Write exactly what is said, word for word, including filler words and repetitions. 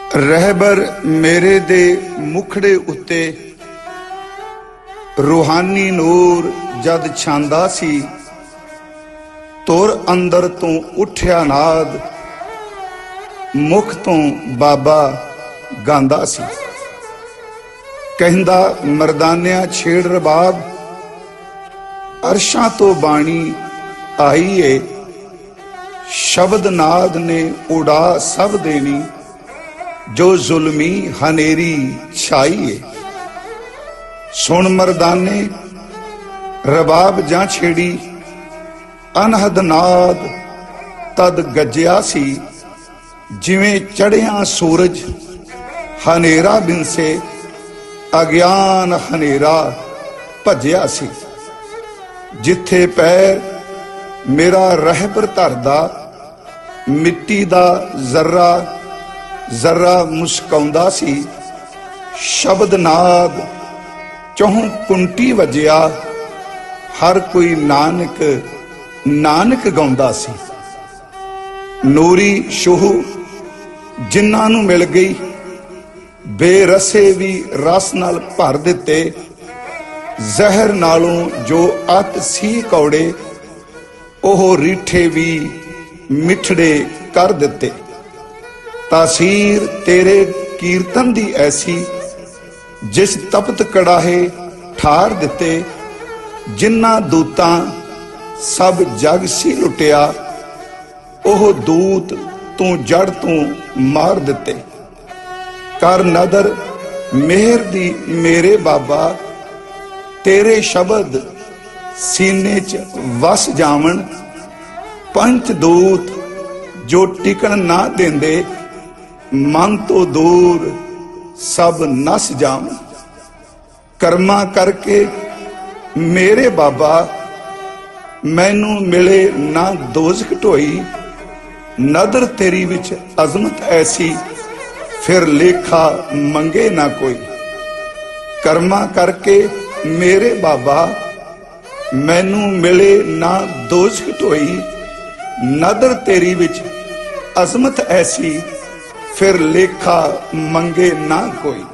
रहबर मेरे दे मुखड़े उत्ते रूहानी नूर जद छांदा सी, तुर अंदर तो उठ्या नाद, मुख तो बाबा गांदा सी। कहंदा मरदानिया छेड़ रबाब, अरशां तो बाणी आई है, शब्द नाद ने उड़ा सब देनी, जो जुल्मी हनेरी छाई है। सुन मरदाने रबाब जा छेड़ी, अनहद नाद तद गजया सी, जिवें चढ़िया सूरज हनेरा बिन से अज्ञान हनेरा भजया सी। जिथे पैर मेरा रहबर धरदा, मिट्टी दा जर्रा जर्रा मुस्काउंदा सी। शब्द नाद चौं कुंटी वजया, हर कोई नानक नानक गाउंदा सी। नूरी शूह जिन्हां नूं मिल गई, बेरसे भी रस नाल भर दिते। जहर नालों जो अत सी कौड़े, ओह रीठे भी मिठड़े कर दिते। तासीर तेरे कीर्तन दी ऐसी, जिस तपत कड़ाहे ठार दिते। जिन्ना दूतां सब जग सी लुटिया, ओह दूत तू जड़ तू मार दिते। कर नदर मेहर दी मेरे बाबा, तेरे शब्द सीने च वस जावन। पंच दूत जो टिकन ना देंदे, मन तो दूर सब नस जावन। कर्मा करके मेरे बाबा, मैनू मिले ना दोज़ख ढोई। नदर तेरी विच अजमत ऐसी, फिर लेखा मंगे ना कोई। कर्मा करके मेरे बाबा, मैनू मिले ना दोज़ख ढोई। नदर तेरी विच अजमत ऐसी, फिर लेखा मंगे ना कोई।